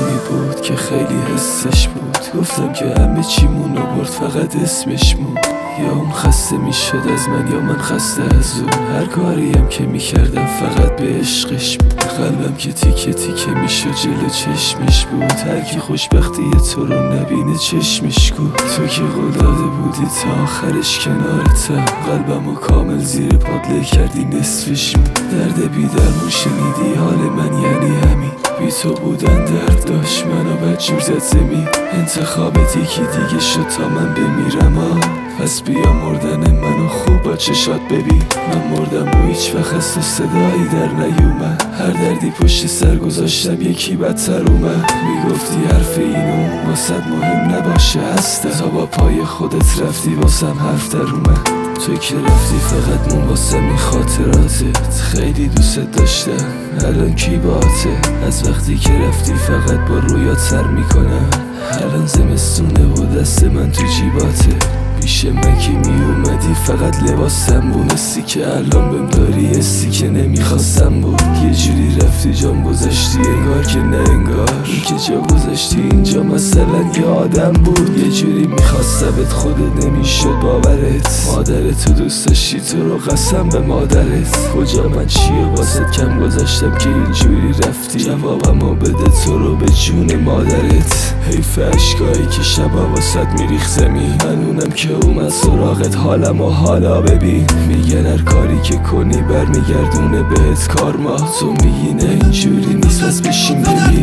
نمی بود که خیلی حسش بود. گفتم که همه چیمون رو برد فقط اسمش مون. یا اون خسته می شد از من یا من خسته از اون. هر کاریم که می کردم فقط به عشقش بود. قلبم که تیکه تیکه می شد جلو چشمش بود. هر کی خوشبختی تو رو نبینه چشمش بود. تو که قول داده بودی تا آخرش کنارتم. قلبمو کامل زیر پادله کردی نصفش بود. درد بیدرمون شنیدی حال من یعنی همین. بی تو بودن درد داشت منو بدجور زد زمین. انتخابت یکی دیگه شد تا من بمیرم پس بیا مردن منو خوب با چشات ببین. من مردم و هیچ وقت از تو صدایی در نیومد. هر دردی پشت سر گذاشتم یکی بدتر اومد. میگفتی حرف اینو واسد مهم نباشه هستم. تا با پای خودت رفتی واسم حرف در اومد. تو که رفتی فقط مون واسه می خاطراتت. خیلی دوست داشتم الان کی باته. از وقتی که رفتی فقط با رویات سر میکنم. الان زمستونه و دست من تو جیباته. پیش من که می اومدی فقط لباسم بونستی که الان بهم داری حسی که نمیخواستم بود. یه جوری رفتی جام گذاشتی انگار که نه انگار. این که جا گذاشتی اینجا مثلا یه آدم بود. یه جوری میخواستمت خودت نمیشد باورت. مادرت تو دوست داشتی تو رو قسم به مادرت. کجا من چیه واسه کم گذاشتم که اینجوری رفتی. جوابمو بده تو رو به جون مادرت. حیف اشکایی که شبا واسط میریخ زمین. من اونم که اومد سراغت حالم و حالا ببین. میگن هر کاری که کنی برمیگردونه بهت کارما. تو میگی نه اینجوری نیست پس بشین ببین.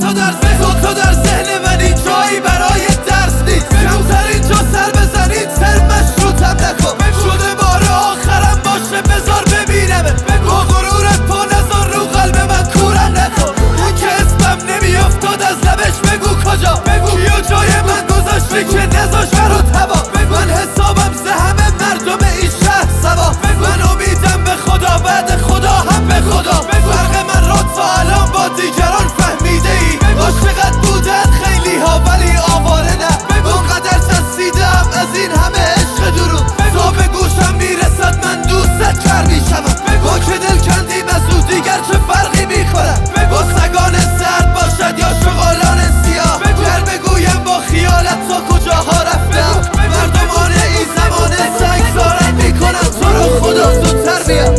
تو در ذهن منی جایی برای درس نیست. کمتر اینجا سر بزنید سر مشروطم نکن. شده بار آخرم باشه بذار ببینمت. با غرورت پا نذار رو قلب من کورم نکن. اون که اسمم نمیافتاد از لبش بگو کجا. کیو جای من گذاشتی که نذاش برات هوا. من حسابم سه همه مردم این شهر سوا. من امیدم به خدا بعد خدا هم به خدا. فرق من را تا الان با دیگران فهمیده ای. عاشقت بودن خیلی ها ولی آواره نه. اونقدر ترسیدم از این همه عشق درون. تا به گوشم میرسد من دوستت کر میشم. با که دل کندیم از او دیگر چه فرقی میکنم. با سگان سرد باشد یا شغالان سیاه. گر بگویم با خیالت تا کجاها رفتم. مردمان این زمانه سنگزارت میکنم. تو رو خدا زودتر بیا.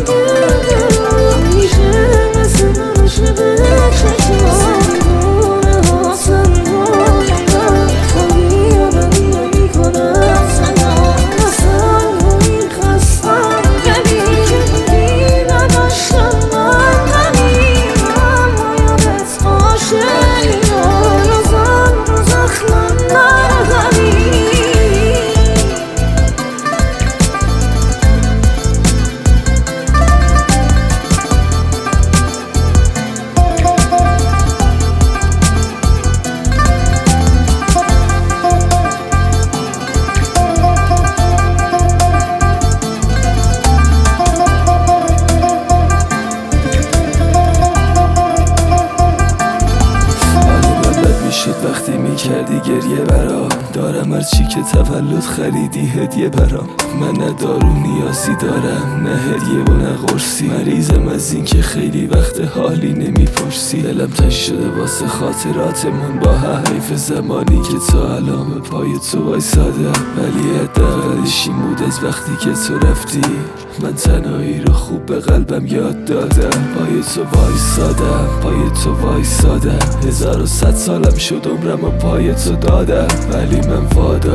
وقتی میکردی گریه برام. دارم هرچی که تولد خریدی هدیه برام. من نه دارو نیازی دارم نه هدیه و نه قرصی. مریضم از این که خیلی وقت حالی نمیپرسی. دلم تنگ شده واسه خاطراتمون با هم. حیف زمانی که تا الان به پای تو وایسادم. ولی حداقلش این بود از وقتی که تو رفتی من تنهایی رو خوب به قلبم یاد دادم. پای تو وایسادم پای تو وایسادم. 1100 سالم شد عمرم و پای تو دادم. ولی من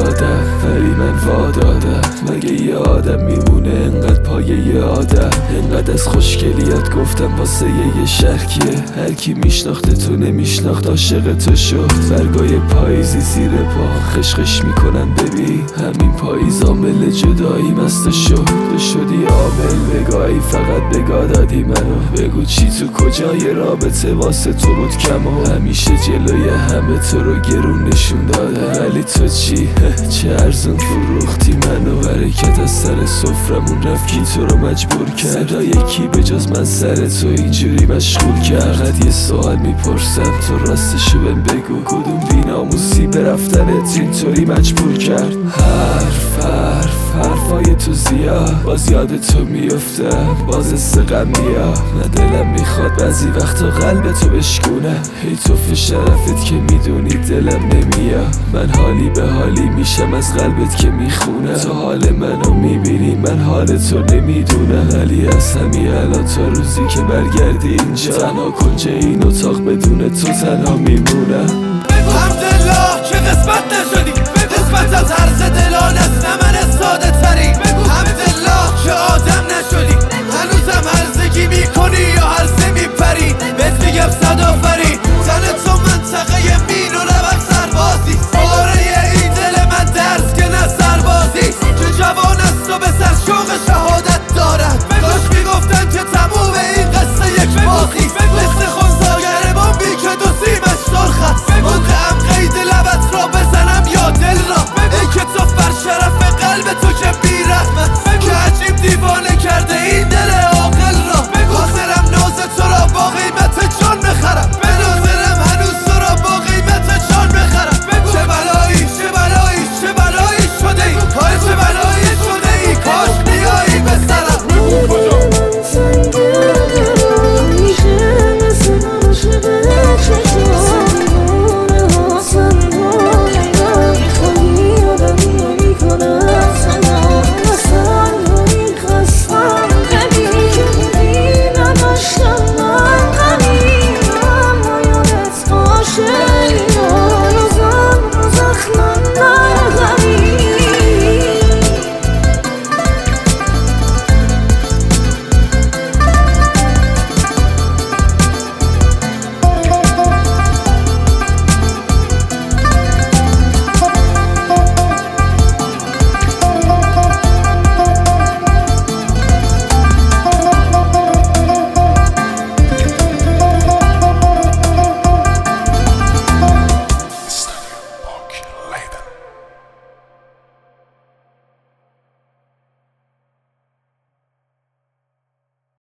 وادادم مگه یه آدم میمونه انقدر پای یه آدم. انقدر از خوشگلیات گفتم واسه یه شرکیه. هر کی میشناخته تو نمیشناخت عاشق تو شد. برگای پاییزی زیر پا خشخش میکنن ببین. همین پاییز عامل جدایی مست شد. تو شدی عامل بگاهی فقط بگاه دادی منو. بگو چی تو کجای رابطه واسه تو بود کمو. همیشه جلوی همه تو رو گرون نشون داده، ولی تو چی؟ چه ارزون فروختی منو. برکت از سر سفرمون رفت کی تو رو مجبور کرد؟ صدای کی به جز من سر تو اینجوری مشغول کرد؟ فقط یه سوال میپرسم تو راستشو بهم بگو، کدوم بی‌ناموسی به رفتنت اینطوری مجبور کرد؟ حرفای تو زیاد، باز یاد تو میفتم، باز غم میاد. من دلم میخواد بعضی وقتا قلب تو بشکونه، هی تو به شرفت که میدونی دلم نمیاد. من حالی به حالی میشم از قلبت که میخونه، تو حال منو میبینی من حال تو نمیدونم. ولی از همین الان تا روزی که برگردی اینجا، تنها کنج این اتاق بدون تو تنها میمونم.